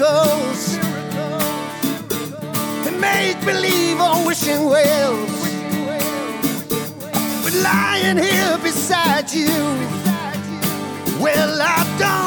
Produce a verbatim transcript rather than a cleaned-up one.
miracles and make believe on wishing wells. But lying here beside you, well, I don't